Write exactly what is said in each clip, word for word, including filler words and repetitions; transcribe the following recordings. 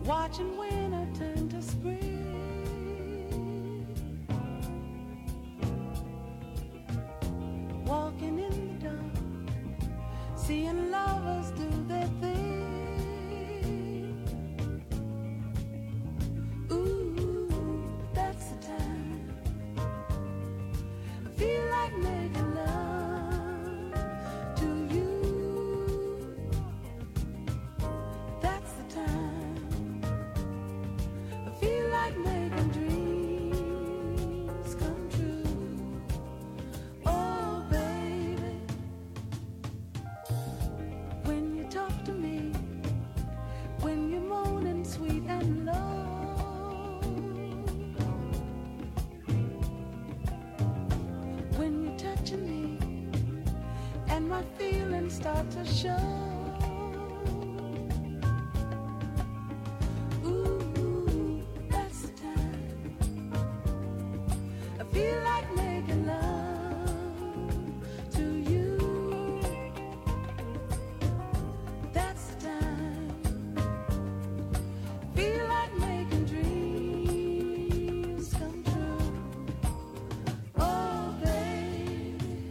watching winter turn to spring, walking in the dark, seeing lovers do their thing. Ooh, that's the time I feel like making love to you. That's the time I feel like making dreams come true. Oh baby, when you talk to me, when you're moaning sweet and low, when you're touching me and my feelings start to show. Ooh, that's the time I feel like making love to you. That's the time feel like making dreams come true. Oh baby,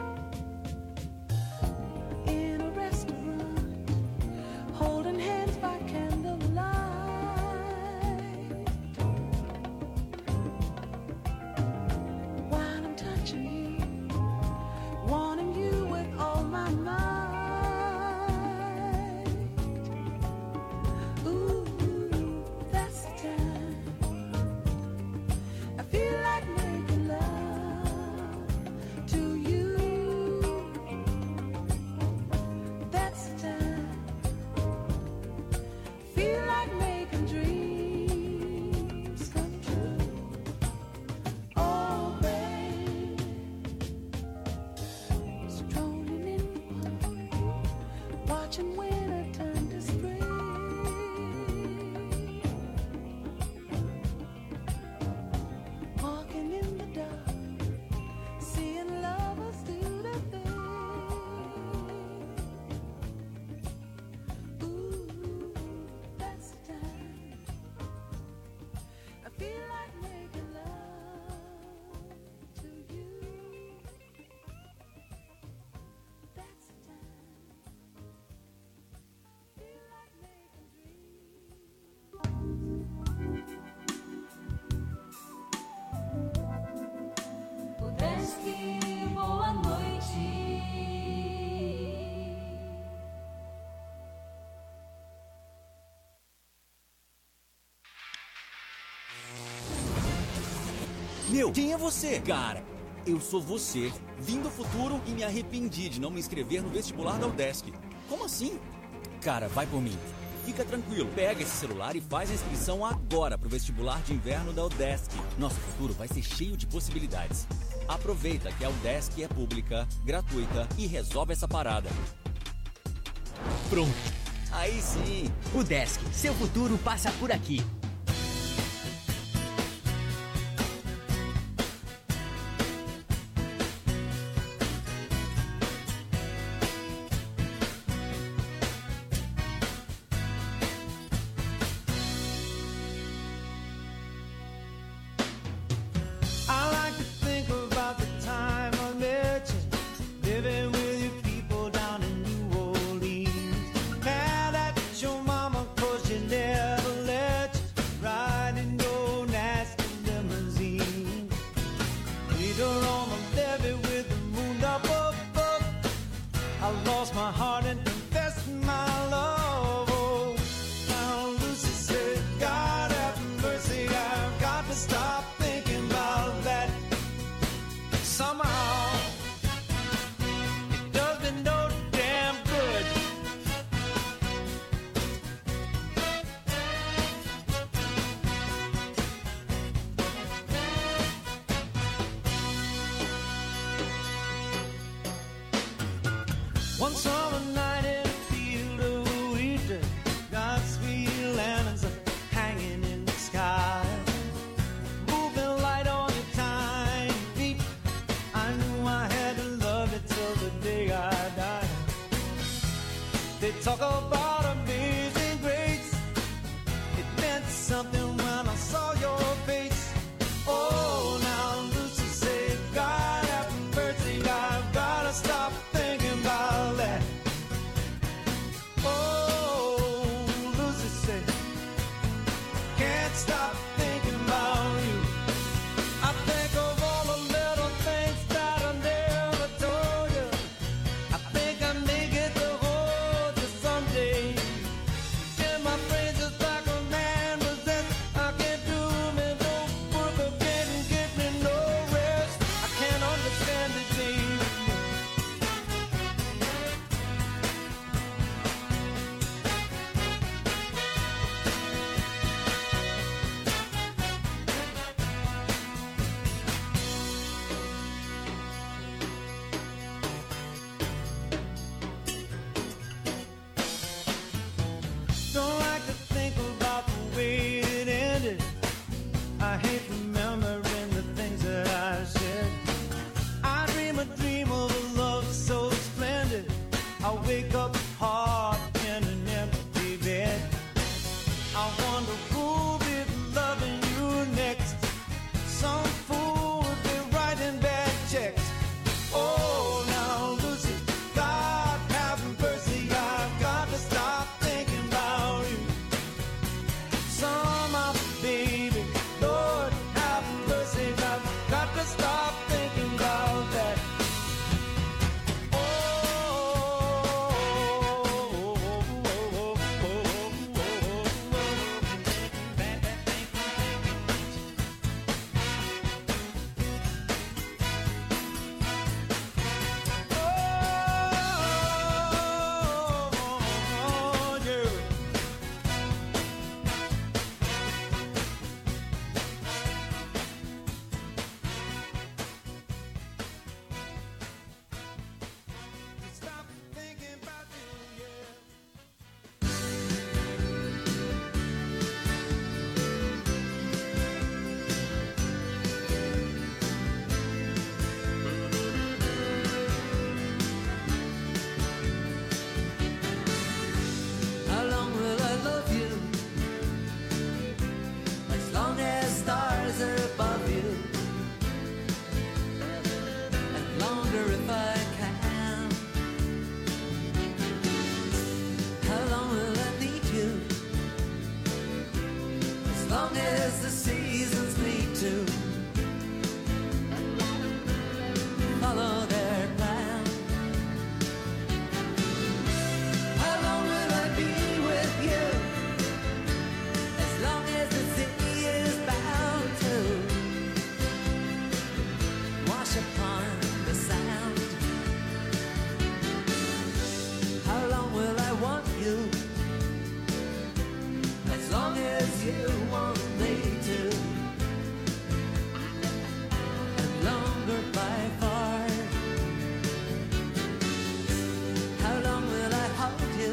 in a restaurant, holding hands by candlelight, while I'm touching you, wanting you with all my might. Ooh, that's the time I feel like making love to you. That's the time feel like making dreams come true. Oh baby, strolling in the park, watching winter turn to spring, walking in the dark, seeing lovers do their thing. Ooh, that's the time I feel like making love to you. That's the time feel like making dreams. Odeski, boa noite. Meu, quem é você? Cara, eu sou você, vim do futuro e me arrependi de não me inscrever no vestibular da Udesc. Como assim? Cara, vai por mim. Fica tranquilo, pega esse celular e faz a inscrição agora pro vestibular de inverno da Udesc. Nosso futuro vai ser cheio de possibilidades. Aproveita que a Udesc é pública, gratuita e resolve essa parada. Pronto. Aí sim! Udesc, seu futuro passa por aqui. I like to think about the time I met you, living with you people down in New Orleans. Mad at your mama 'cause she never let you ride in your nasty limousine. Later on the levee with the moon up above, I lost my heart and confessed my love. Oh, now Lucy said, God have mercy, I've got to stop thinking about that. Somehow it does me no damn good. One summer night in a field of wheat, God's sweet lanterns are hanging in the sky, moving light on your tiny feet. I knew I had to love it till the day I die. They talk about amazing grace, it meant you want me to, and longer by far. How long will I hold you?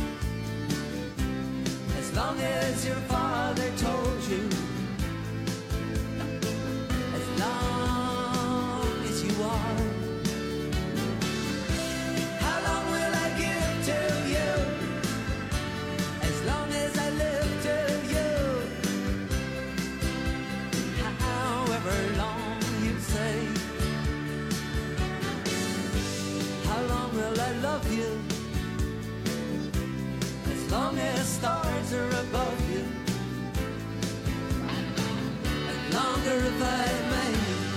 As long as your father told you, as long as you are. How long will I give to you? As long as I live to you. However long you say. How long will I love you? As long as stars are above you. And longer if I may.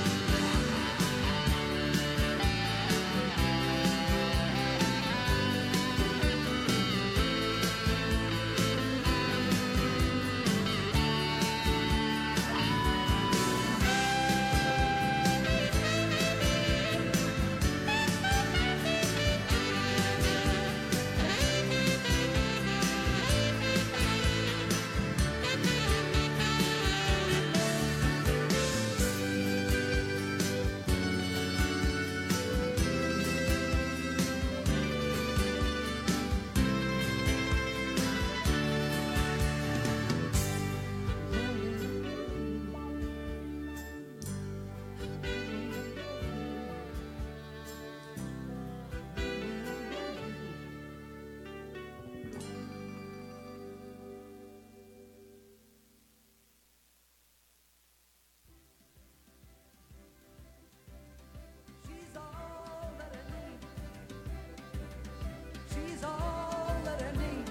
She's all that I need.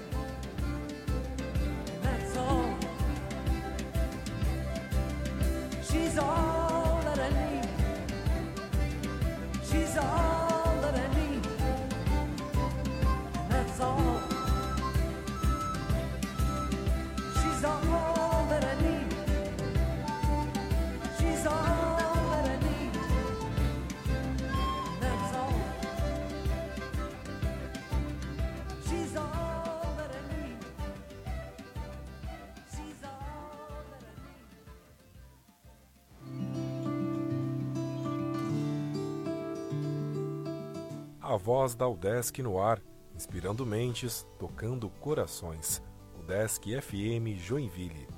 That's all. She's all that I need. She's all that I need. That's all. She's all that I need. She's all that I need. That's all. She's all that I need. She's all that I need. A voz da UDESC no ar, inspirando mentes, tocando corações. UDESC F M Joinville.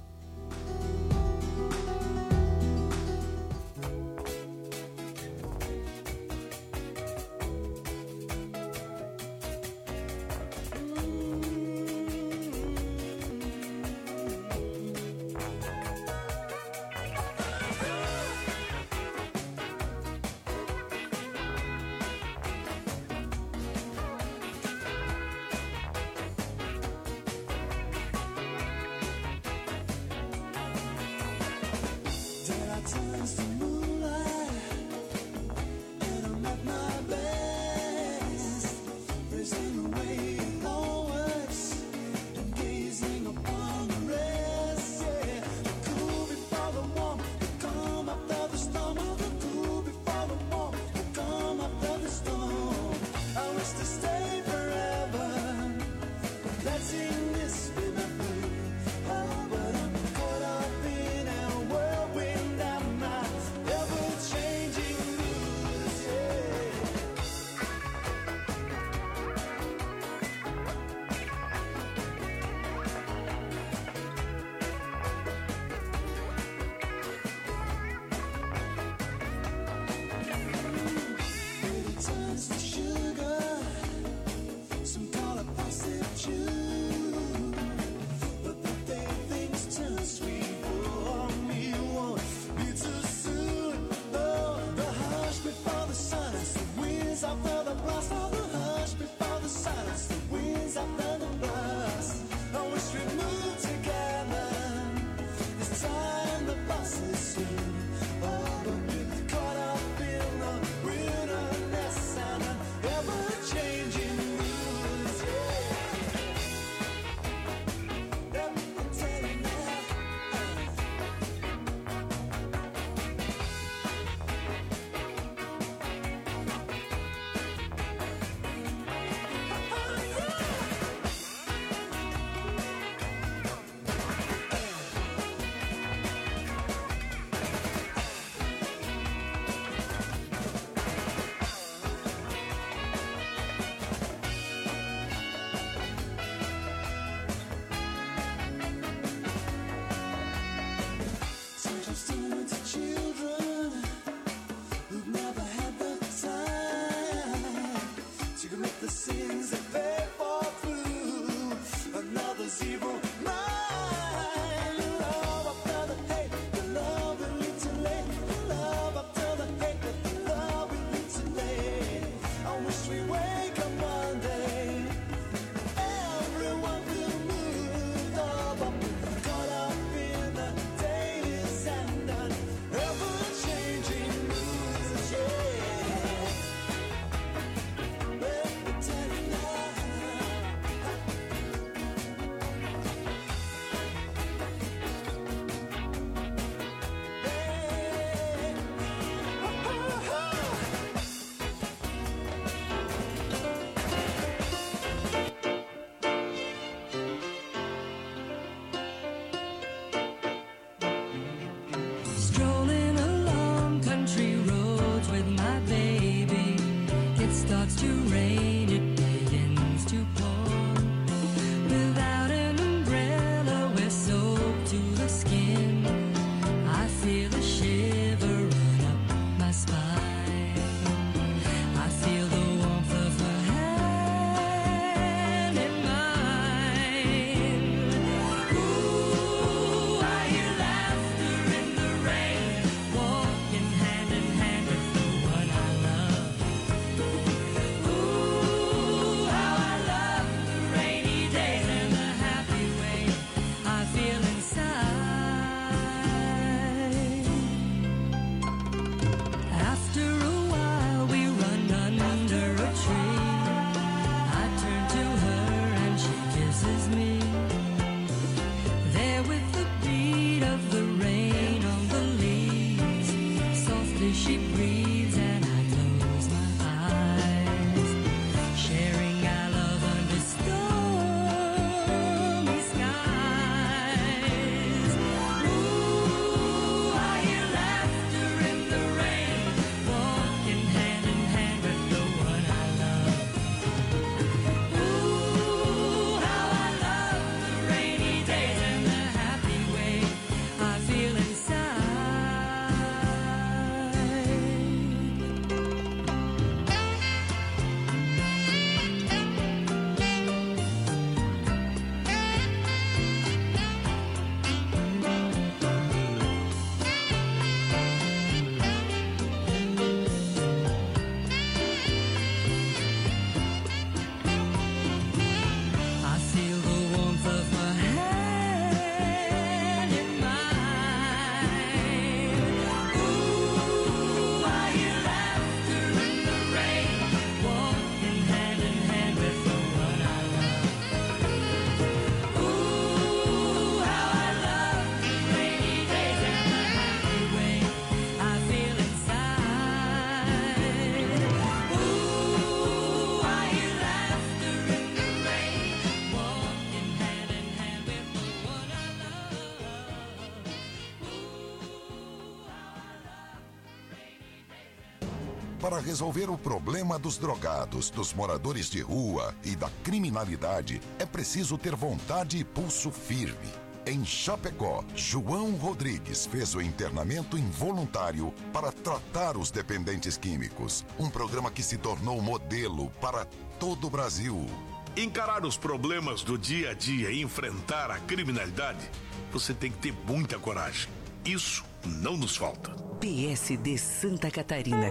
Para resolver o problema dos drogados, dos moradores de rua e da criminalidade, é preciso ter vontade e pulso firme. Em Chapecó, João Rodrigues fez o internamento involuntário para tratar os dependentes químicos. Um programa que se tornou modelo para todo o Brasil. Encarar os problemas do dia a dia e enfrentar a criminalidade, você tem que ter muita coragem. Isso não nos falta. P S D Santa Catarina.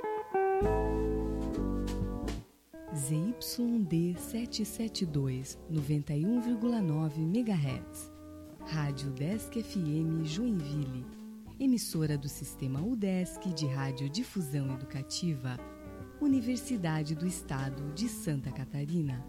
Z Y D setecentos e setenta e dois, noventa e um vírgula nove megahertz. Rádio Udesc F M Joinville. Emissora do Sistema Udesc de Radiodifusão Educativa. Universidade do Estado de Santa Catarina.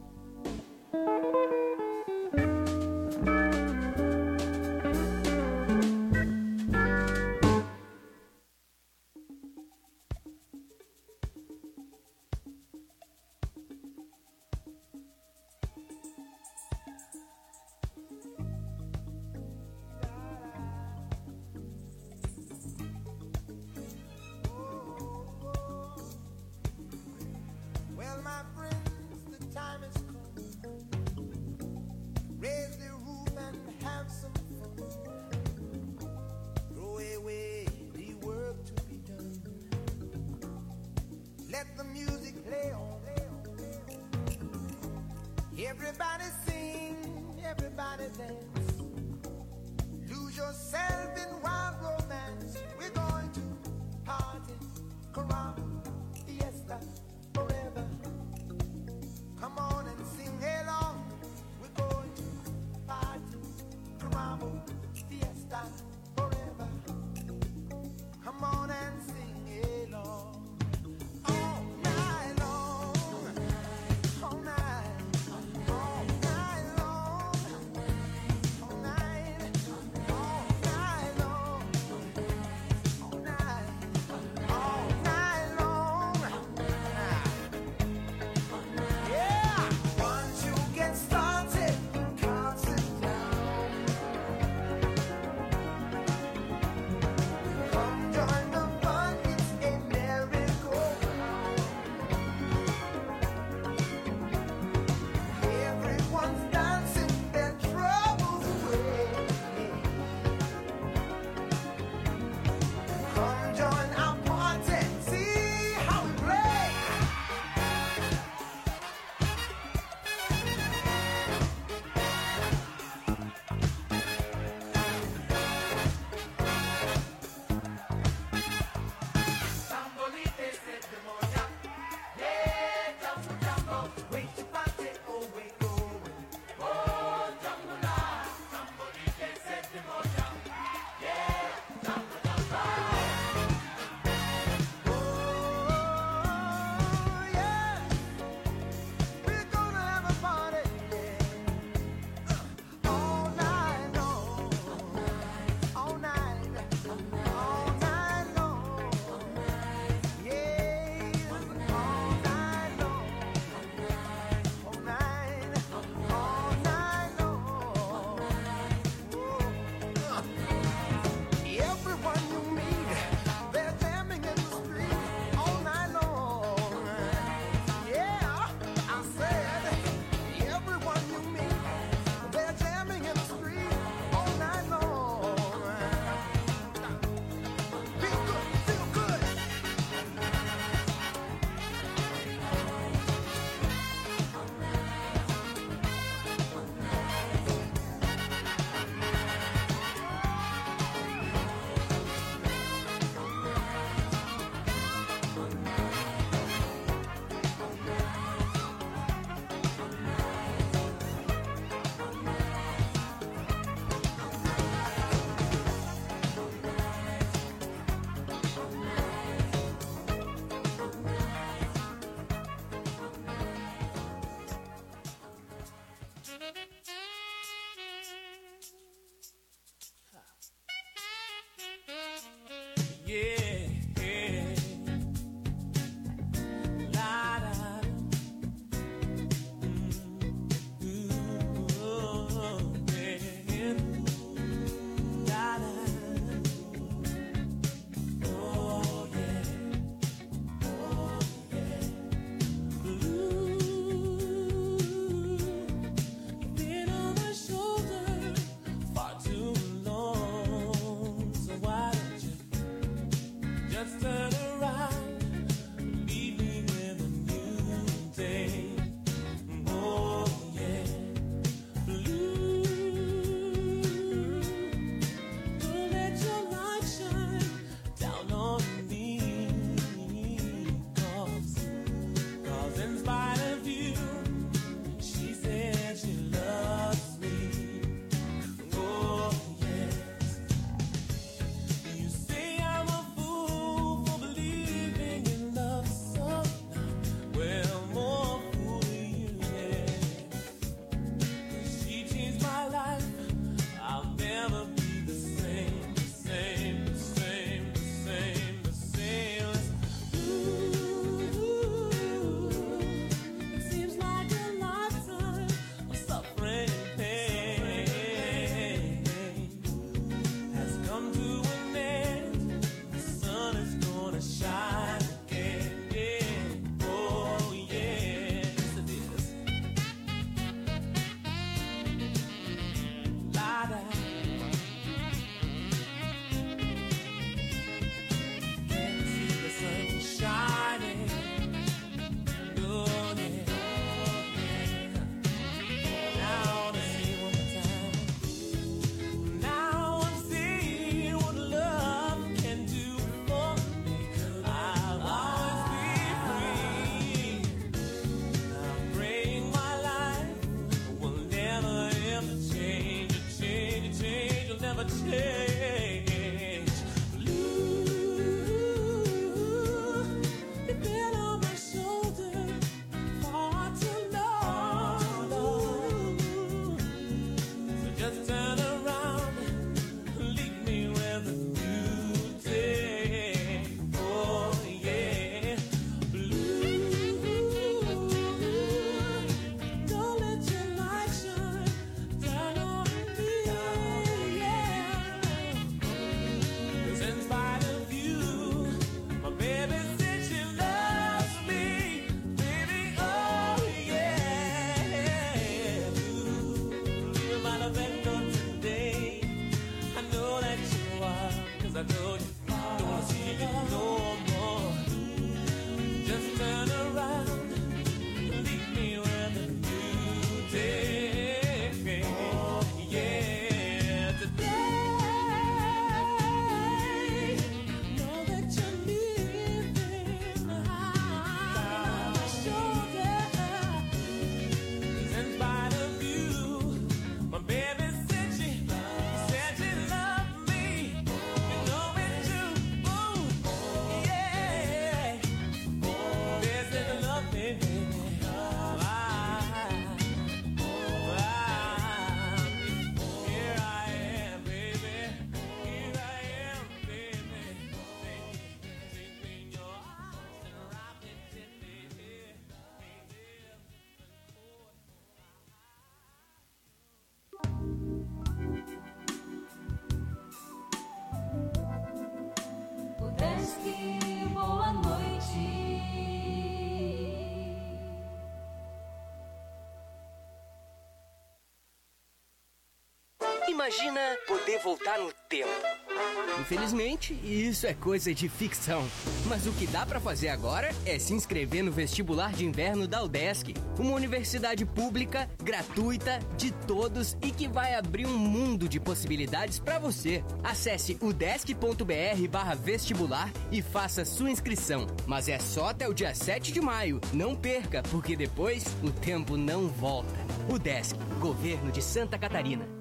Imagina poder voltar no tempo. Infelizmente, isso é coisa de ficção. Mas o que dá pra fazer agora é se inscrever no vestibular de inverno da UDESC, uma universidade pública, gratuita, de todos e que vai abrir um mundo de possibilidades pra você. Acesse udesc.br barra vestibular e faça sua inscrição. Mas é só até o dia sete de maio. Não perca, porque depois o tempo não volta. UDESC, Governo de Santa Catarina.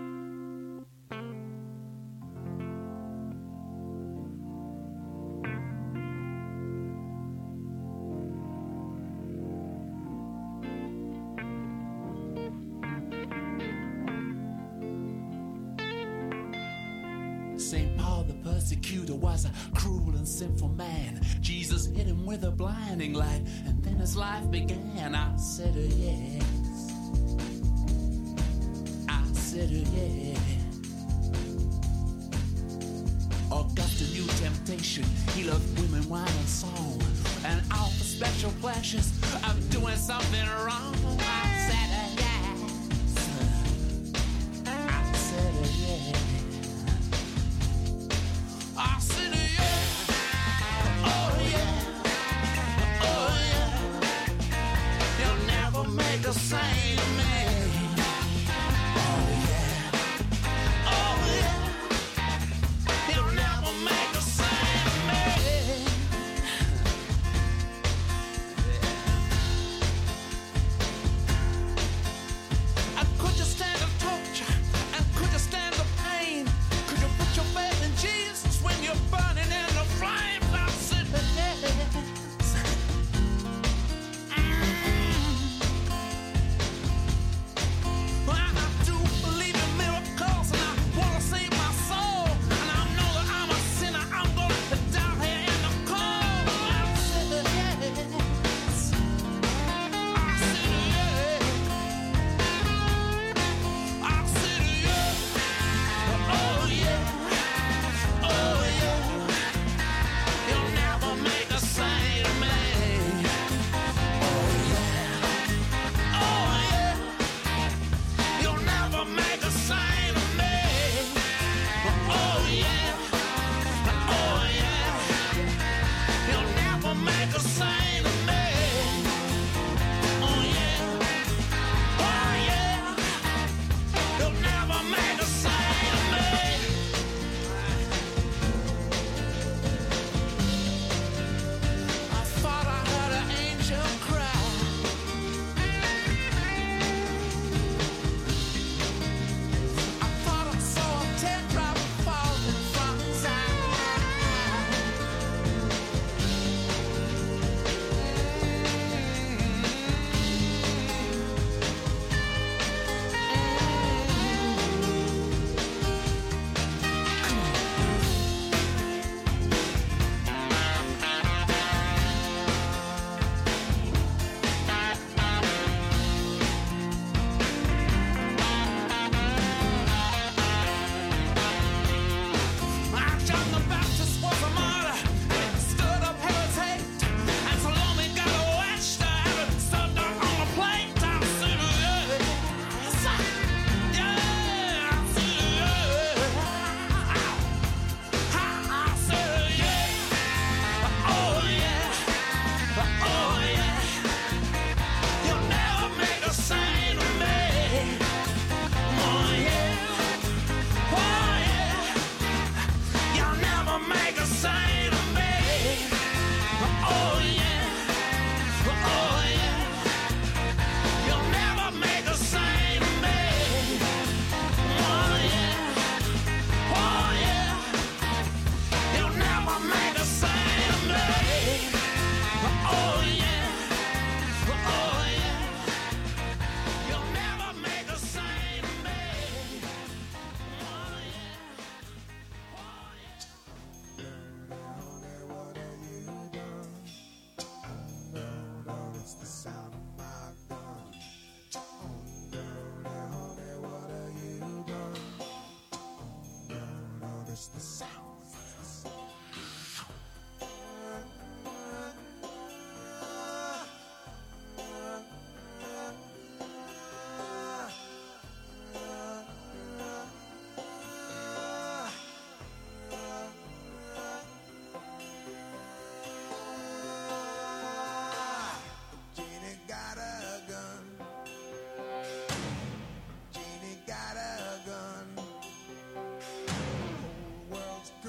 Saint Paul the persecutor was a cruel and sinful man. Jesus hit him with a blinding light, and then his life began. I said, oh, yes. I said, oh, yeah. Augustine knew temptation. He loved women, wine, and song, and all the special pleasures of doing something wrong. I said, oh, yes. I said, oh, yeah. I said, yeah, oh yeah, oh yeah, you'll never make a saint of me. Oh yeah, oh yeah, you'll never make a saint of me. What's the sound? What's the sound? Jeannie got a gun. Jeannie got a gun. Whole world's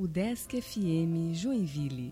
Udesc F M Joinville.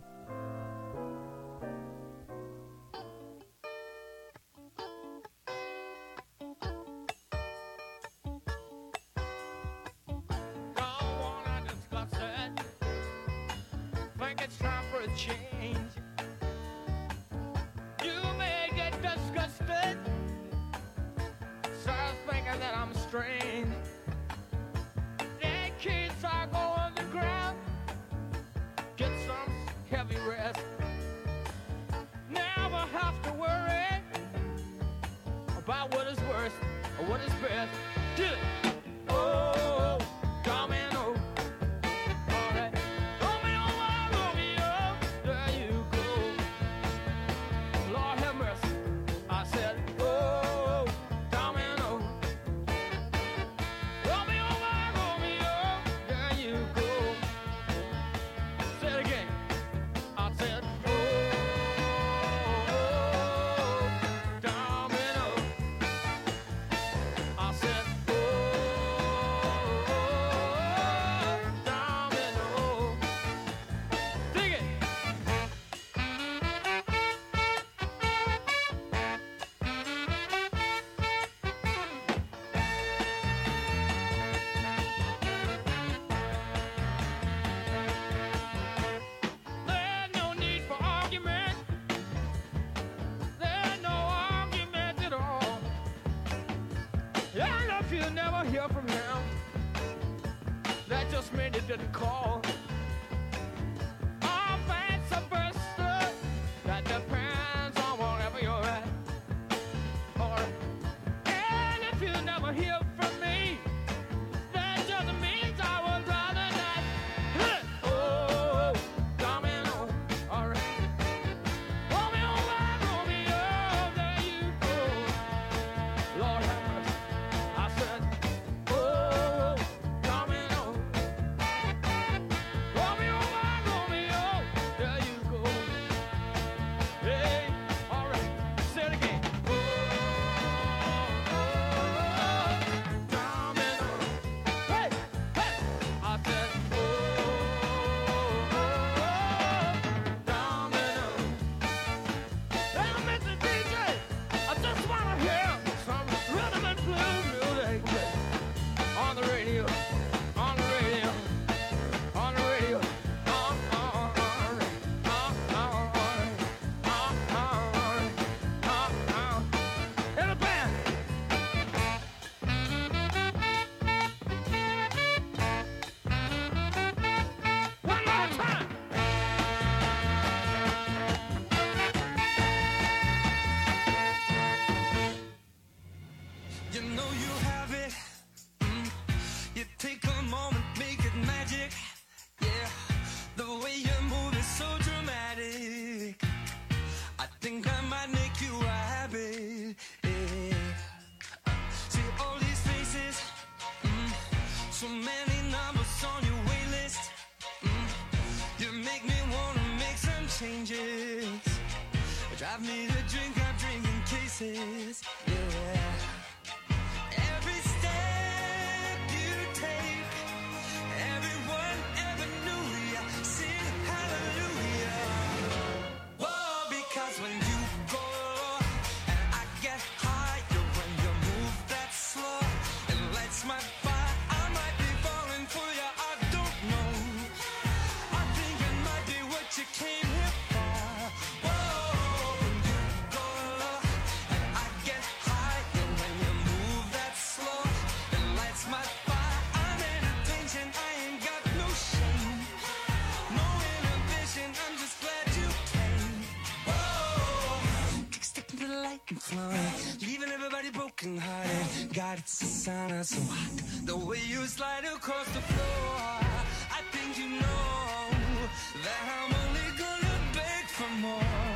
Leaving everybody broken hearted. God, it's a sign of so hot. The way you slide across the floor, I think you know that I'm only gonna beg for more.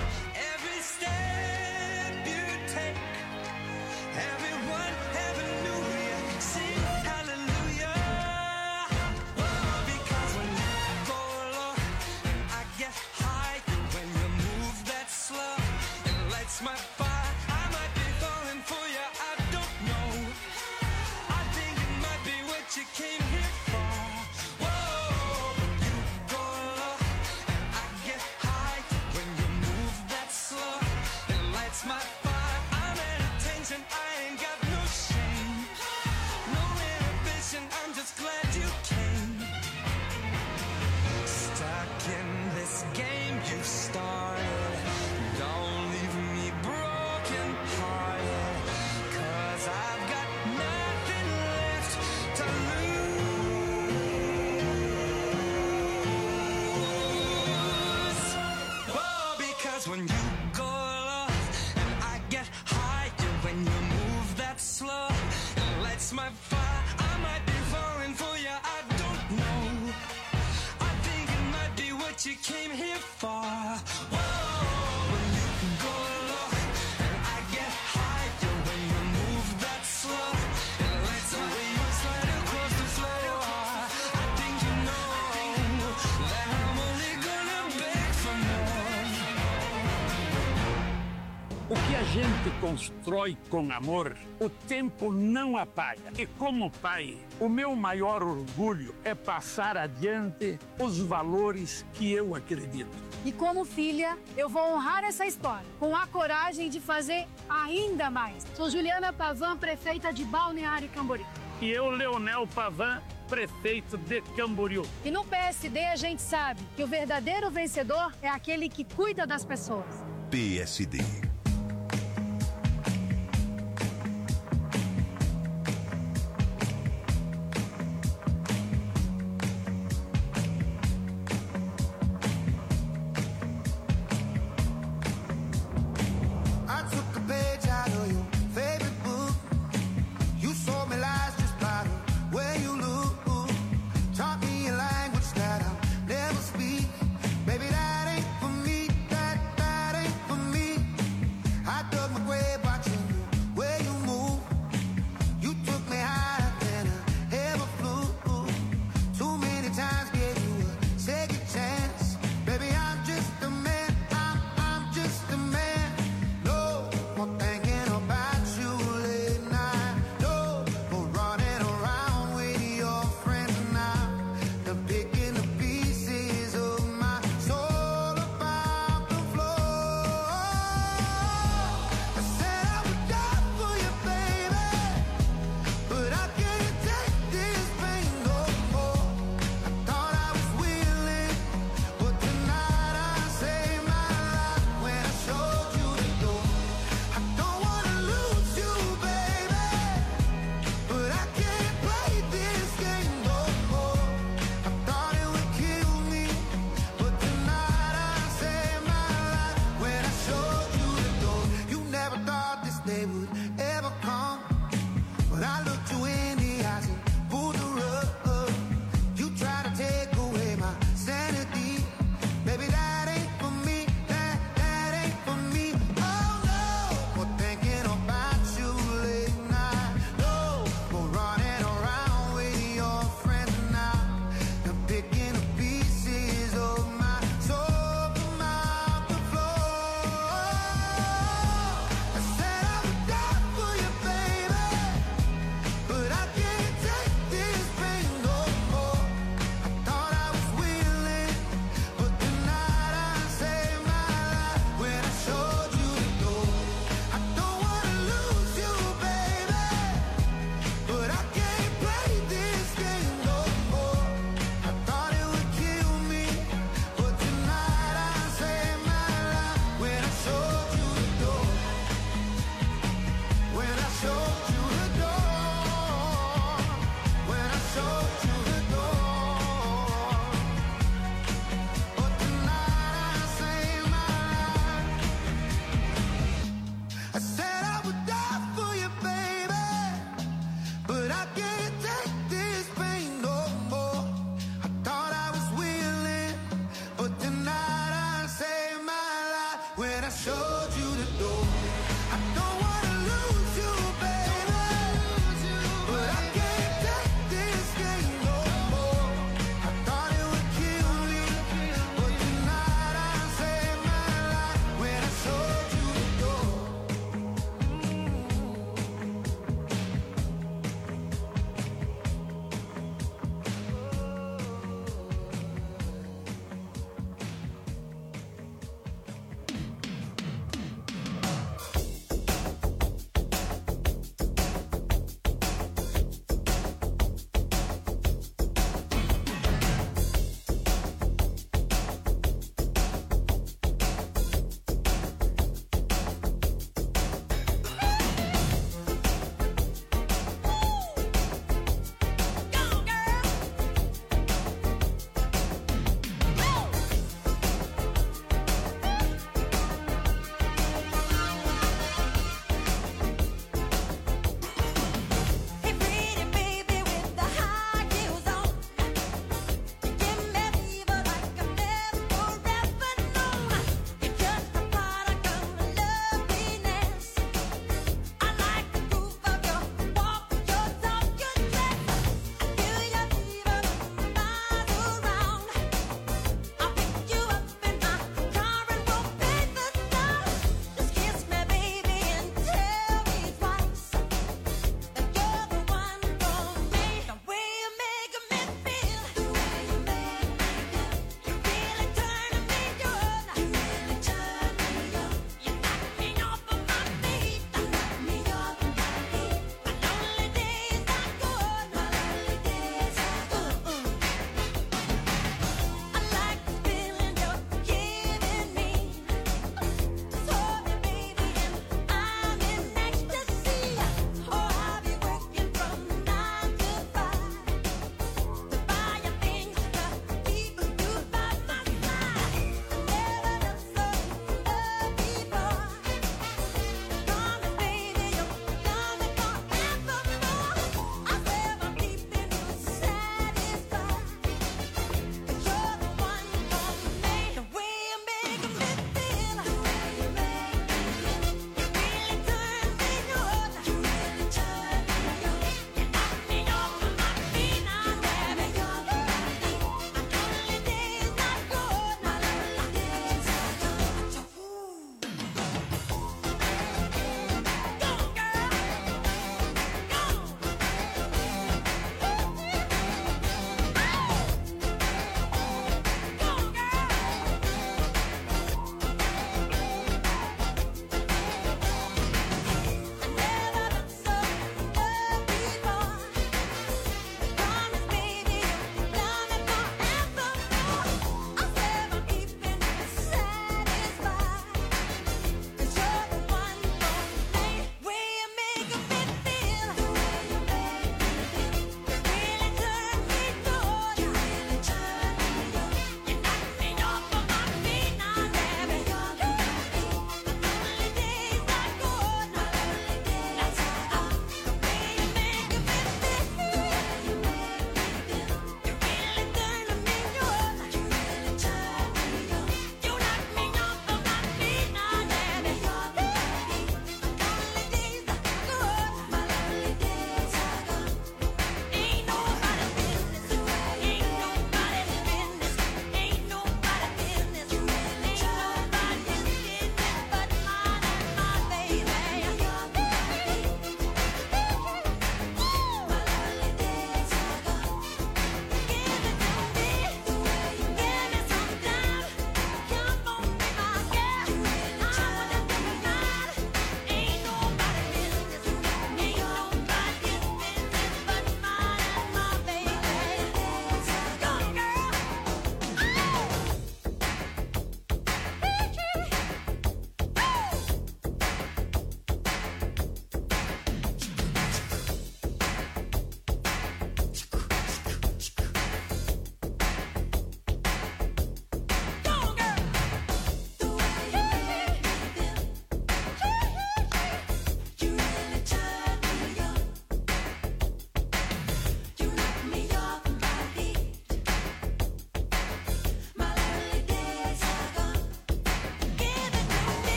Every step you take, everyone, hallelujah, sing hallelujah. Oh, because when you go low, I get high. When you move that slow, it lights my fire. I might be falling for you, I don't know. I think it might be what you came here for. Whoa, Because when you go low and I get higher, when you move that slow, it lights my fire. I might be falling for you, I don't know. I think it might be what you came here for. Whoa, when you go low and I get higher, when you move that slow, it lights my fire. Slide across the floor. I think you know that I'm only gonna beg for more. O que a gente constrói com amor, o tempo não apaga. E como pai, o meu maior orgulho é passar adiante os valores que eu acredito. E como filha, eu vou honrar essa história, com a coragem de fazer ainda mais. Sou Juliana Pavan, prefeita de Balneário Camboriú. E eu, Leonel Pavan, prefeito de Camboriú. E no P S D a gente sabe que o verdadeiro vencedor é aquele que cuida das pessoas. P S D.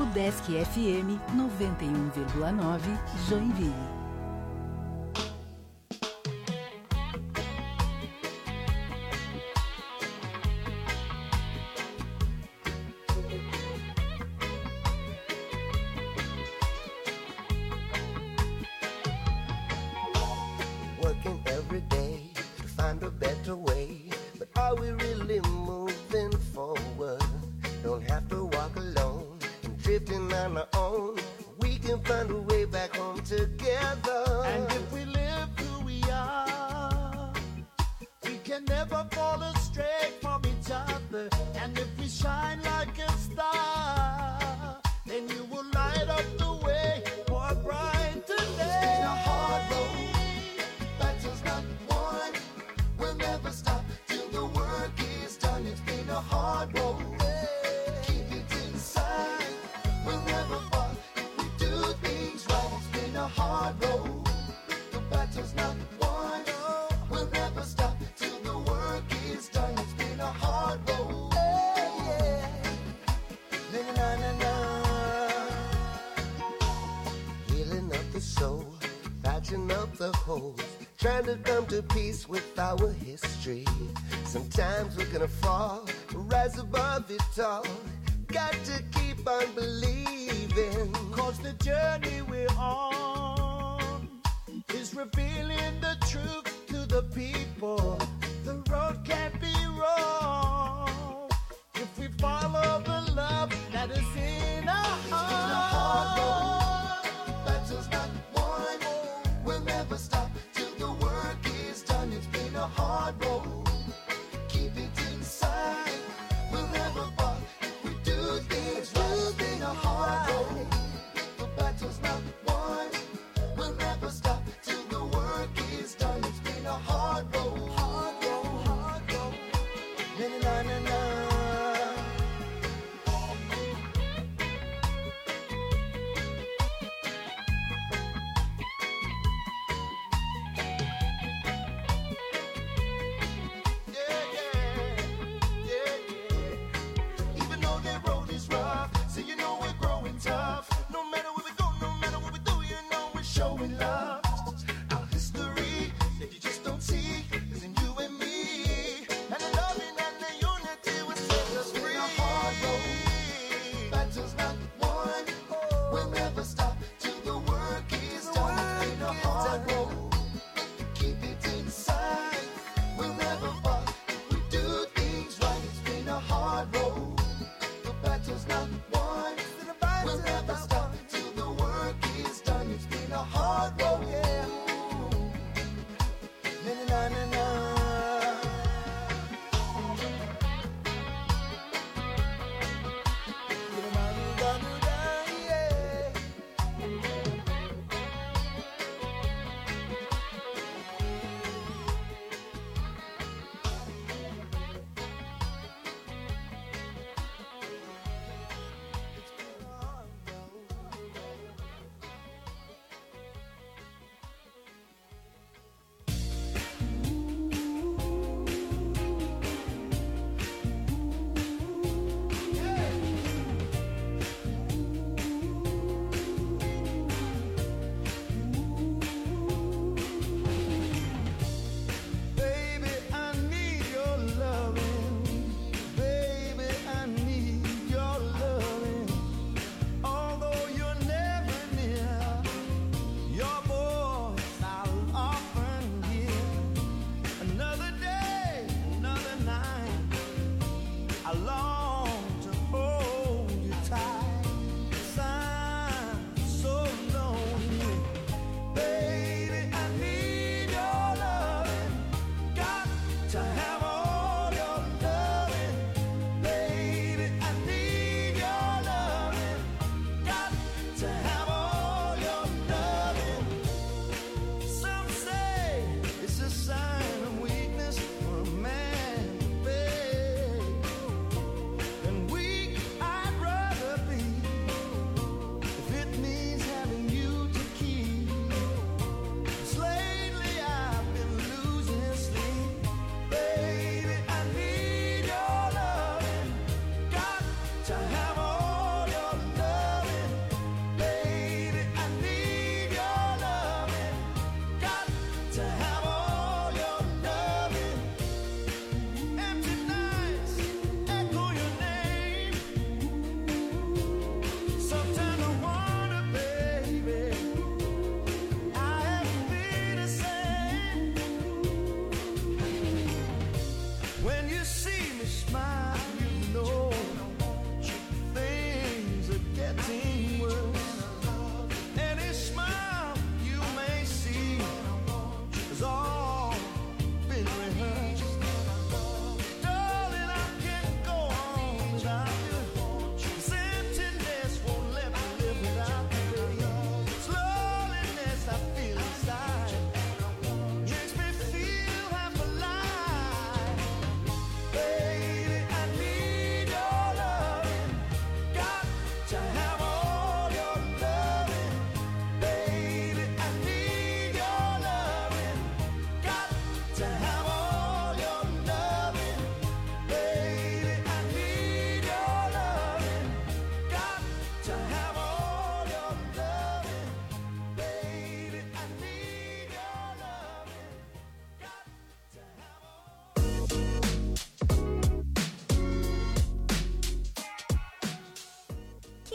Grupo Desk F M noventa e um vírgula nove, Joinville. Working every day to find a better way, but are we really moving forward? Don't have to walk alone and drifting on our own. We can find a way back home together. And if we live who we are, we can never fall astray from each other. And if we shine like a star, then you will light up the way for a brighter day. It's been a hard road, battle's not won. We'll never stop till the work is done. It's been a hard road. Keep it inside. We'll never fall if we do things right. It's been a hard road. The battle's not won. We'll never stop till the work is done. It's been a hard road. Na na na na. Healing up the soul, patching up the holes, trying to come to peace with our history. Sometimes we're gonna fall, rise above it all. Got to keep on believing, cause the journey we're on is revealing the truth to the people. The road can't be wrong if we follow the love that is in our heart. Battle's not won. We'll never stop till the work is done. It's been a hard road. Keep it inside. We'll never fall if we do things right. It's been a hard road. The battle's not won. We'll never stop till the work is done. It's been a hard road. Hard road, hard road. Na na na na. Even though that road is rough, so you know we're growing tough. No matter where we go, no matter what we do, you know we're showing love. Our history that you just don't see is in you and me. And the loving and the unity we're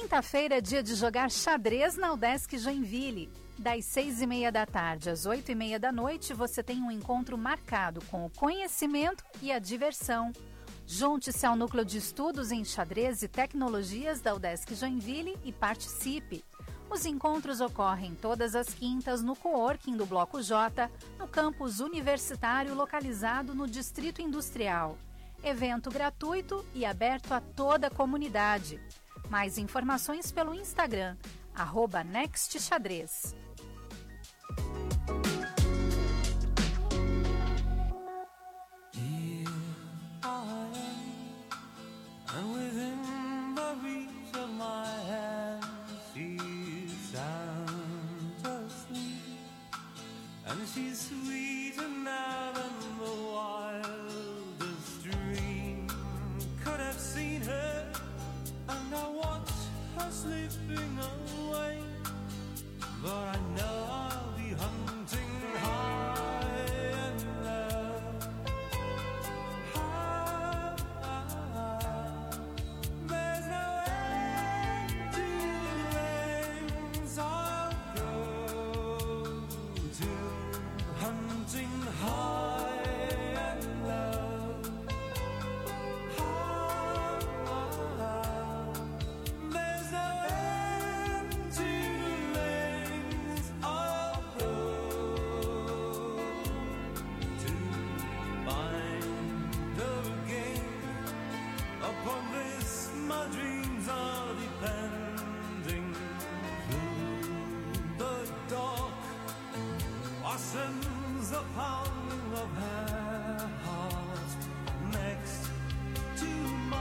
Quinta-feira é dia de jogar xadrez na Udesc Joinville. Das seis e meia da tarde às oito e meia da noite, você tem um encontro marcado com o conhecimento e a diversão. Junte-se ao Núcleo de Estudos em Xadrez e Tecnologias da Udesc Joinville e participe. Os encontros ocorrem todas as quintas no coworking do Bloco J, no campus universitário localizado no Distrito Industrial. Evento gratuito e aberto a toda a comunidade. Mais informações pelo Instagram, arroba nextxadrez. And within the reach of my hand, she's sound asleep, and she's sweeter now than the wildest dream could have seen her. And I watch her slipping away, but I know